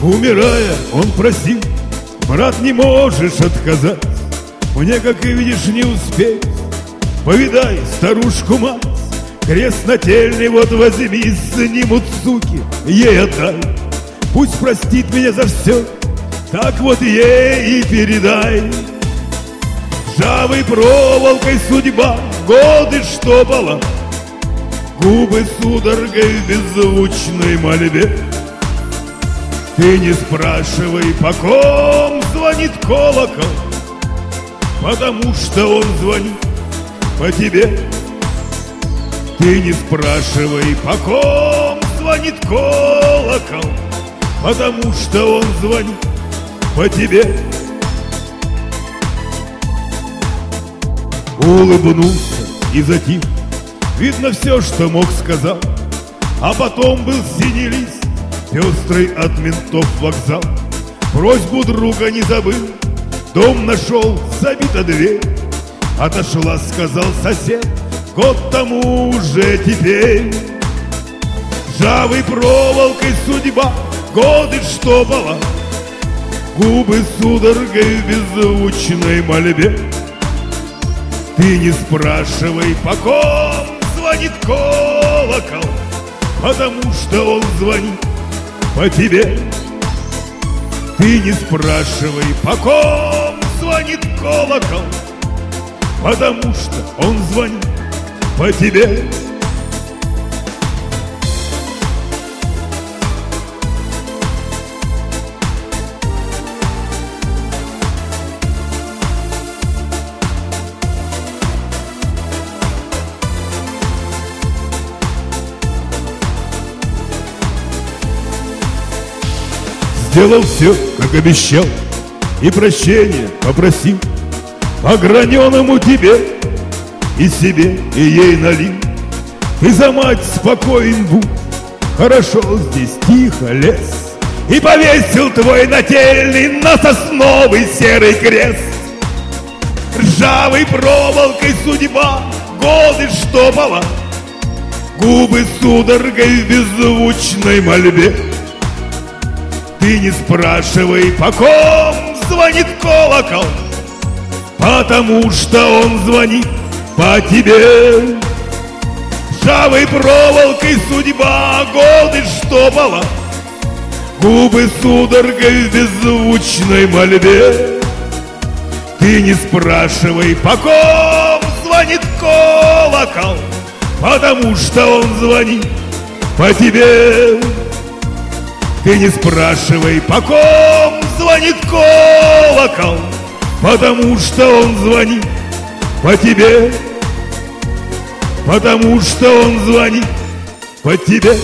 Умирая, он просил: брат, не можешь отказать, мне, как и видишь, не успеть. Повидай старушку-мать, крест нательный вот возьми, снимут суки, ей отдай. Пусть простит меня за все, так вот ей и передай. Ржавой проволокой судьба годы штопала, губы судорогой в беззвучной мольбе. Ты не спрашивай, по ком звонит колокол, потому что он звонит по тебе. Ты не спрашивай, по ком звонит колокол, потому что он звонит по тебе. Улыбнулся и затих, видно, все, что мог, сказал. А потом был синий лист, пестрый от ментов вокзал. Просьбу друга не забыл, дом нашел, забита дверь. Отошла, сказал сосед, год тому уже теперь. Ржавой проволокой судьба годы штопала, губы судорогой в беззвучной мольбе. Ты не спрашивай, по ком звонит колокол, потому что он звонит по тебе. Ты не спрашивай, по ком звонит колокол, потому что он звонит по тебе. Сделал все, как обещал, и прощения попросил. По граненому тебе и себе, и ей налил. Ты за мать спокоен будь, хорошо здесь тихо лес. И повесил твой нательный на сосновый серый крест. Ржавой проволокой судьба годы штопала, губы судорогой в беззвучной мольбе. Ты не спрашивай, по ком звонит колокол, потому что он звонит по тебе. Ржавой проволокой судьба годы штопала, губы судорогой в беззвучной мольбе. Ты не спрашивай, по ком звонит колокол, потому что он звонит по тебе. Ты не спрашивай, по ком звонит колокол, потому что он звонит по тебе. Потому что он звонит по тебе.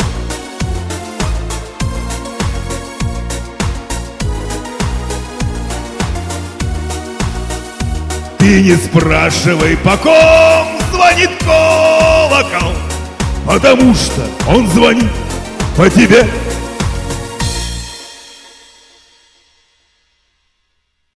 Ты не спрашивай, по ком звонит колокол, потому что он звонит по тебе.